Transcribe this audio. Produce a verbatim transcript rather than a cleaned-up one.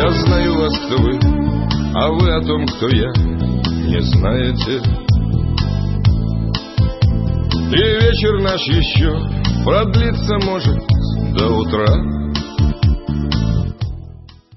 Я знаю вас, кто вы, а вы о том, кто я, не знаете. И вечер наш еще продлится, может, до утра.